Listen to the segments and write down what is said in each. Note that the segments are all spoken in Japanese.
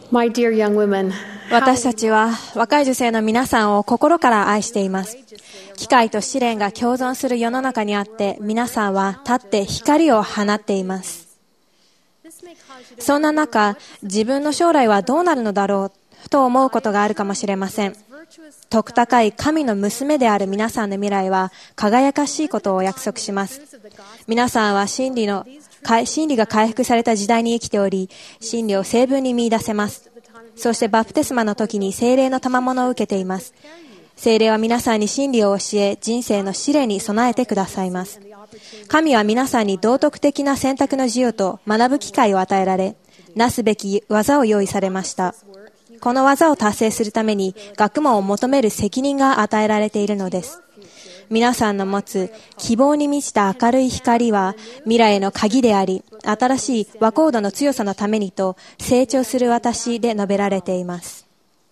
My dear young women, 私たちは若い女性の皆さんを心から愛しています。機械と試練が共存する世の中にあって、皆さんは立って光を放っています。そんな中、自分の将来はどうなるのだろうと思うことがあるかもしれません。徳高い神の娘である皆さんの未来は輝かしいことをお約束します。皆さんは真理が回復された時代に生きており、真理を正文に見出せます。そしてバプテスマの時に聖霊の賜物を受けています。聖霊は皆さんに真理を教え、人生の試練に備えてくださいます。神は皆さんに道徳的な選択の自由と学ぶ機会を与えられ、なすべき技を用意されました。この技を達成するために学問を求める責任が与えられているのです。皆さんの持つ希望に満ちた明るい光は未来への鍵であり、新しい和コードの強さのためにと成長する私で述べられています。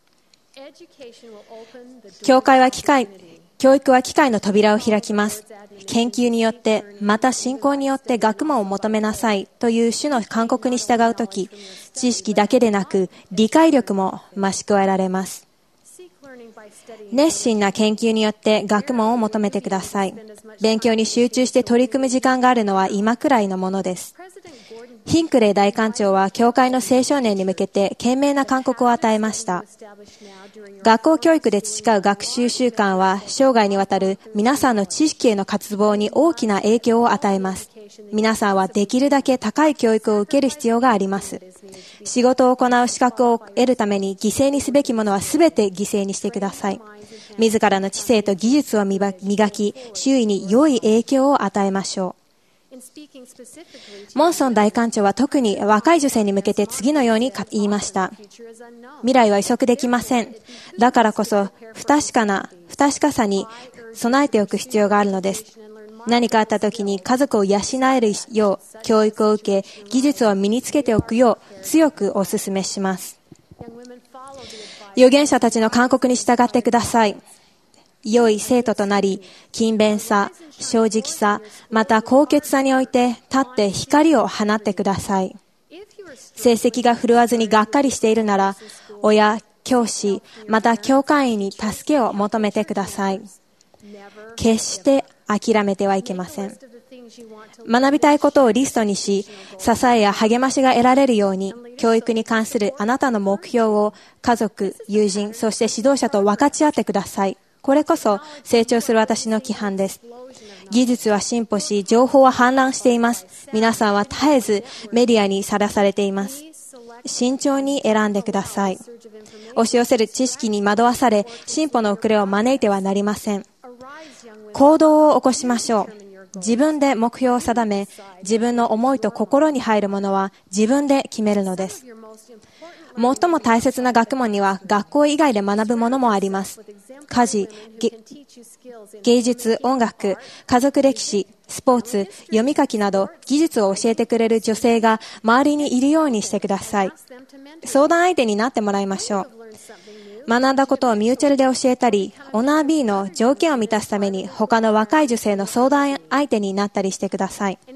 教育は機会の扉を開きます。研究によって、また信仰によって学問を求めなさいという主の勧告に従うとき、知識だけでなく理解力も増し加えられます。熱心な研究によって学問を求めてください。勉強に集中して取り組む時間があるのは今くらいのものです。ヒンクレイ大官長は教会の青少年に向けて賢明な勧告を与えました。学校教育で培う学習習慣は生涯にわたる皆さんの知識への渇望に大きな影響を与えます。皆さんはできるだけ高い教育を受ける必要があります。仕事を行う資格を得るために犠牲にすべきものはすべて犠牲にしてください。自らの知性と技術を磨き、周囲に良い影響を与えましょう。モンソン大官長は特に若い女性に向けて次のように言いました。未来は予測できません。だからこそ不確かさに備えておく必要があるのです。何かあった時に家族を養えるよう教育を受け、技術を身につけておくよう強くお勧めします。預言者たちの勧告に従ってください。良い生徒となり、勤勉さ、正直さ、また高潔さにおいて立って光を放ってください。成績が振るわずにがっかりしているなら、親、教師、また教会員に助けを求めてください。決して諦めてはいけません。学びたいことをリストにし、支えや励ましが得られるように、教育に関するあなたの目標を家族、友人、そして指導者と分かち合ってください。これこそ成長する私の規範です。技術は進歩し、情報は氾濫しています。皆さんは絶えずメディアにさらされています。慎重に選んでください。押し寄せる知識に惑わされ、進歩の遅れを招いてはなりません。行動を起こしましょう。自分で目標を定め、自分の思いと心に入るものは自分で決めるのです。最も大切な学問には学校以外で学ぶものもあります。家事、芸術、音楽、家族歴史、スポーツ、読み書きなど技術を教えてくれる女性が周りにいるようにしてください。相談相手になってもらいましょう。学んだことをミューチャルで教えたり、オナー B の条件を満たすために他の若い女性の相談相手になったりしてください。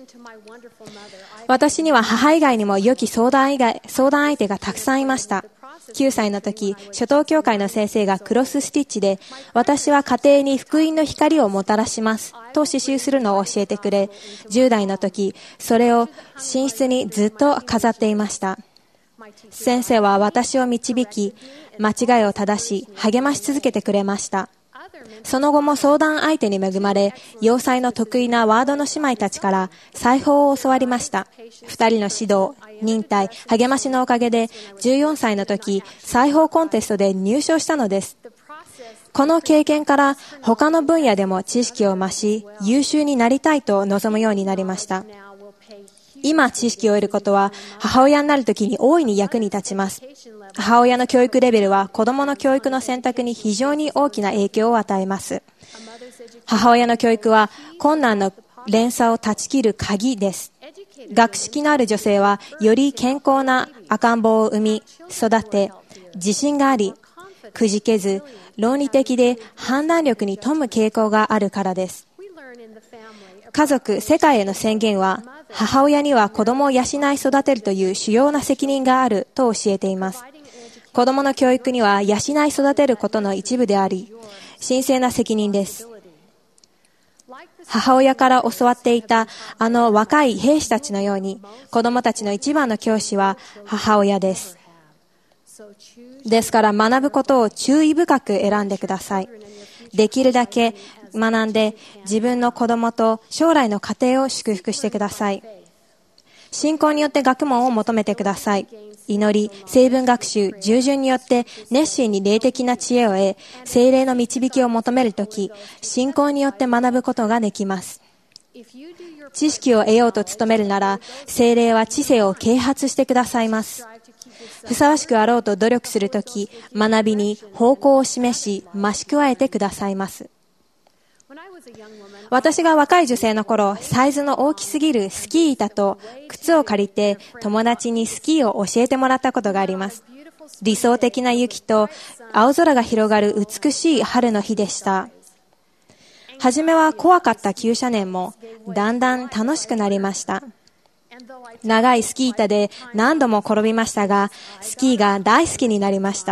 私には母以外にも良き相談相手がたくさんいました。9歳の時、初等教会の先生がクロススティッチで、私は家庭に福音の光をもたらしますと刺繍するのを教えてくれ、10代の時、それを寝室にずっと飾っていました。先生は私を導き、間違いを正し、励まし続けてくれました。その後も相談相手に恵まれ、洋裁の得意なワードの姉妹たちから裁縫を教わりました。2人の指導、忍耐、励ましのおかげで、14歳の時、裁縫コンテストで入賞したのです。この経験から他の分野でも知識を増し、優秀になりたいと望むようになりました。今知識を得ることは母親になるときに大いに役に立ちます。母親の教育レベルは子供の教育の選択に非常に大きな影響を与えます。母親の教育は困難の連鎖を断ち切る鍵です。学識のある女性はより健康な赤ん坊を産み、育て、自信があり、くじけず、論理的で判断力に富む傾向があるからです。 家族、世界への宣言は、母親には子供を養い育てるという主要な責任があると教えています。子供の教育には養い育てることの一部であり、神聖な責任です。母親から教わっていたあの若い兵士たちのように、子供たちの一番の教師は母親です。ですから学ぶことを注意深く選んでください。できるだけ学んで自分の子供と将来の家庭を祝福してください。信仰によって学問を求めてください。祈り、聖文学習、従順によって熱心に霊的な知恵を得、聖霊の導きを求めるとき、信仰によって学ぶことができます。知識を得ようと努めるなら、聖霊は知性を啓発してくださいます。ふさわしくあろうと努力するとき、学びに方向を示し、増し加えてくださいます。私が若い女性の頃、サイズの大きすぎるスキー板と靴を借りて友達にスキーを教えてもらったことがあります。理想的な雪と青空が広がる美しい春の日でした。はじめは怖かった急斜面もだんだん楽しくなりました。長いスキー板で何度も転びましたが、スキーが大好きになりました。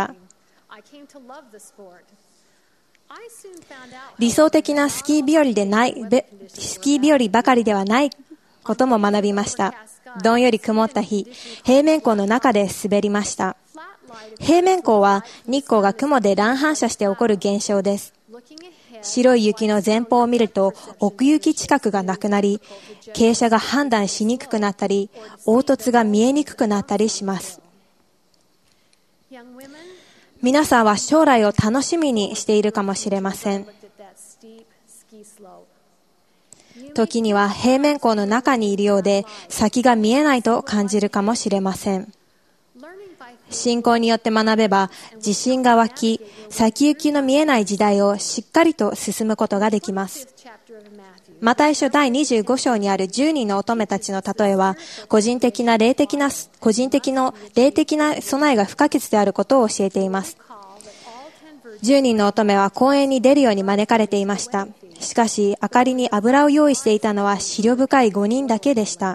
理想的なスキー日和ばかりではないことも学びました。どんより曇った日、平面光の中で滑りました。平面光は日光が雲で乱反射して起こる現象です。白い雪の前方を見ると奥行き近くがなくなり、傾斜が判断しにくくなったり、凹凸が見えにくくなったりします。皆さんは将来を楽しみにしているかもしれません。時には平面光の中にいるようで先が見えないと感じるかもしれません。信仰によって学べば自信が湧き、先行きの見えない時代をしっかりと進むことができます。マタイ書第25章にある10人の乙女たちの例えは、個人的な霊的な備えが不可欠であることを教えています。10人の乙女は公園に出るように招かれていました。しかし、明かりに油を用意していたのは思慮深い5人だけでした。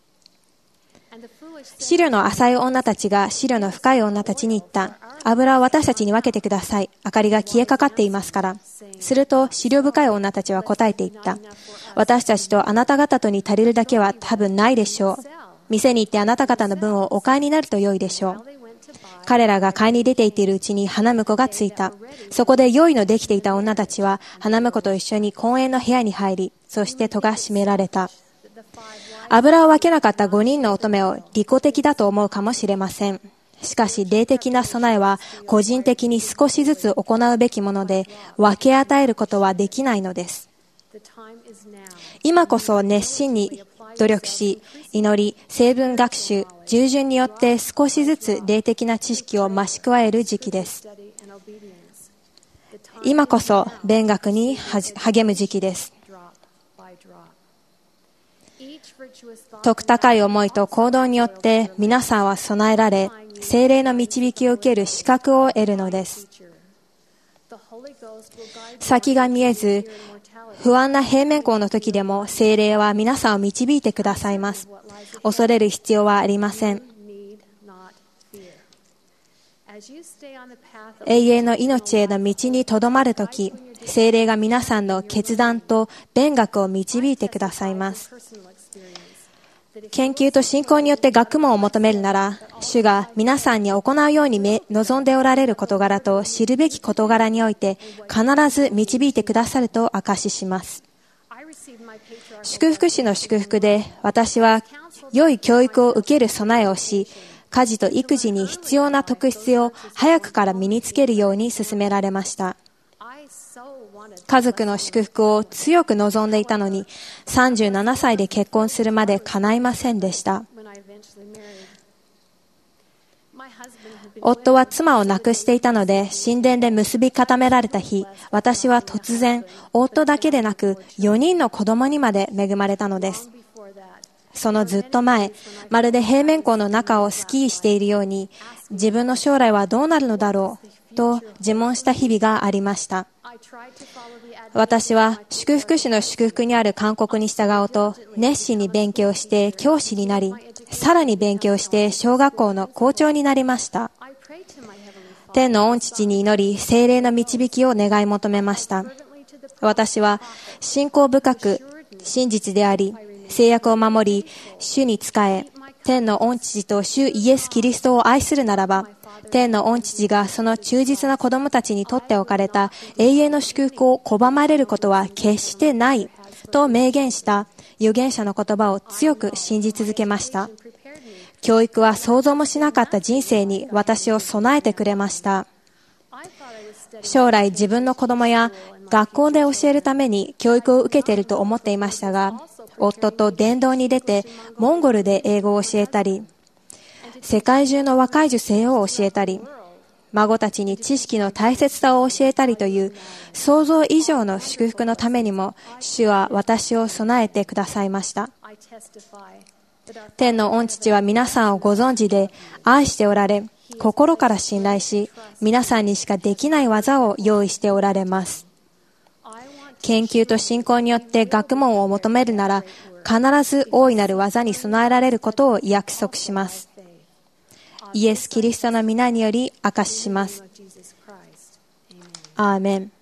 思慮の浅い女たちが思慮の深い女たちに言った。油を私たちに分けてください。明かりが消えかかっていますから。すると思慮深い女たちは答えて言った。私たちとあなた方とに足りるだけは多分ないでしょう。店に行ってあなた方の分をお買いになると良いでしょう。彼らが買いに出て行っているうちに花婿がついた。そこで用意のできていた女たちは花婿と一緒に公園の部屋に入り、そして戸が閉められた。油を分けなかった5人の乙女を利己的だと思うかもしれません。しかし霊的な備えは個人的に少しずつ行うべきもので、分け与えることはできないのです。今こそ熱心に努力し、祈り、聖文学習、従順によって少しずつ霊的な知識を増し加える時期です。今こそ勉学に励む時期です。徳高い思いと行動によって皆さんは備えられ、聖霊の導きを受ける資格を得るのです。先が見えず、不安な平面光の時でも聖霊は皆さんを導いてくださいます。恐れる必要はありません。永遠の命への道にとどまるとき、聖霊が皆さんの決断と勉学を導いてくださいます。研究と信仰によって学問を求めるなら、主が皆さんに行うように望んでおられる事柄と知るべき事柄において必ず導いてくださると証しします。祝福主の祝福で、私は良い教育を受ける備えをし、家事と育児に必要な特質を早くから身につけるように進められました。家族の祝福を強く望んでいたのに、37歳で結婚するまで叶いませんでした。夫は妻を亡くしていたので、神殿で結び固められた日、私は突然、夫だけでなく4人の子供にまで恵まれたのです。そのずっと前、まるで平面光の中をスキーしているように、自分の将来はどうなるのだろうと自問した日々がありました。私は祝福主の祝福にある勧告に従おうと熱心に勉強して教師になり、さらに勉強して小学校の校長になりました。天の御父に祈り、聖霊の導きを願い求めました。私は信仰深く真実であり、制約を守り、主に仕え、天の御父と主イエス・キリストを愛するならば、天の御父がその忠実な子供たちにとっておかれた永遠の祝福を拒まれることは決してないと明言した預言者の言葉を強く信じ続けました。教育は想像もしなかった人生に私を備えてくれました。将来自分の子供や学校で教えるために教育を受けていると思っていましたが、夫と伝道に出てモンゴルで英語を教えたり、世界中の若い女性を教えたり、孫たちに知識の大切さを教えたりという想像以上の祝福のためにも、主は私を備えてくださいました。天の御父は皆さんをご存知で愛しておられ、心から信頼し、皆さんにしかできない技を用意しておられます。研究と信仰によって学問を求めるなら、必ず大いなる技に備えられることを約束します。イエス・キリストの皆により証しします。アーメン。